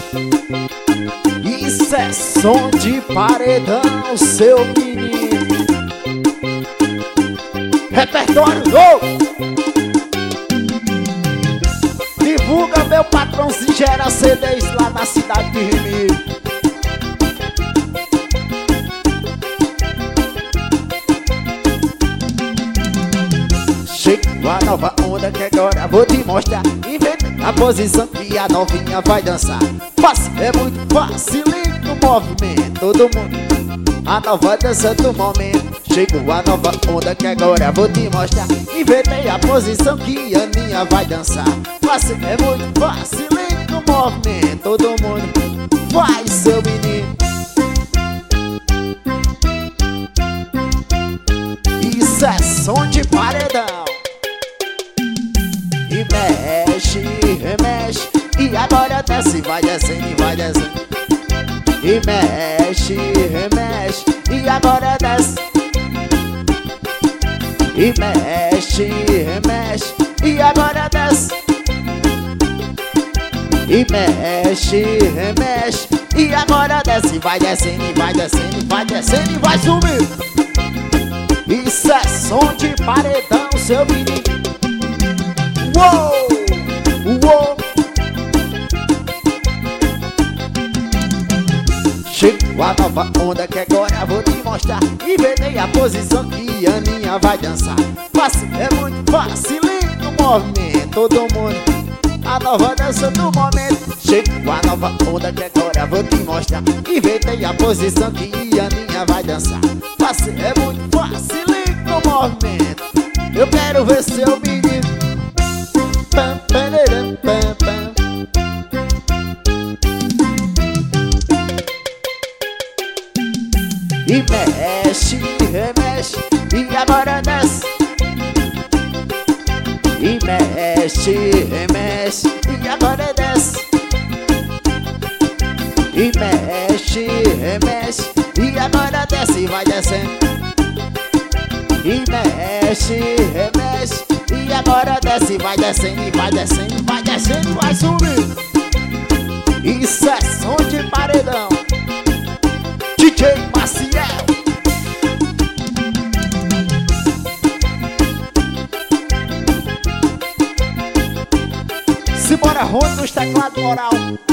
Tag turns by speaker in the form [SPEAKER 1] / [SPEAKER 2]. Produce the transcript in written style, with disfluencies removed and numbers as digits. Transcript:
[SPEAKER 1] Isso é som de paredão, seu menino. Repertório novo. Divulga meu patrão se gera CDs lá na cidade de Rimini. Chegou a nova onda que agora vou te mostrar. Inventa a posição que a novinha vai dançar. Fácil, é muito fácil, lindo movimento. Todo mundo, a nova dança do momento. Chegou a nova onda que agora vou te mostrar. Inventei a posição que a Aninha vai dançar. Fácil, é muito fácil, lindo movimento. Todo mundo, vai seu menino. Isso é som de paredão. E mexe, remexe. E agora desce, vai descendo e vai descendo. E mexe, remexe. E agora desce. E mexe, remexe. E agora desce. E mexe, remexe. E agora desce, vai descendo e vai descendo e vai descendo e vai subir. Isso é som de paredão, seu menino. Uou, uou. Chegou a nova onda que agora vou te mostrar. Inventei a posição que a Aninha vai dançar. Fácil, é muito fácil, lindo movimento. Todo mundo, a nova dança do momento. Chegou a nova onda que agora vou te mostrar. Inventei a posição que a Aninha vai dançar. Fácil, é muito fácil, lindo movimento. Eu quero ver seu menino. Pam, pam, pam, pam. E mexe, remexe. E agora desce. E mexe, remexe. E agora desce. E mexe, remexe. E agora desce e vai descendo. E mexe, remexe. E agora desce, vai descendo e vai descendo e vai descendo e vai subir. Isso é som de paredão. DJ Maciel. Simbora, Rony nos teclados moral.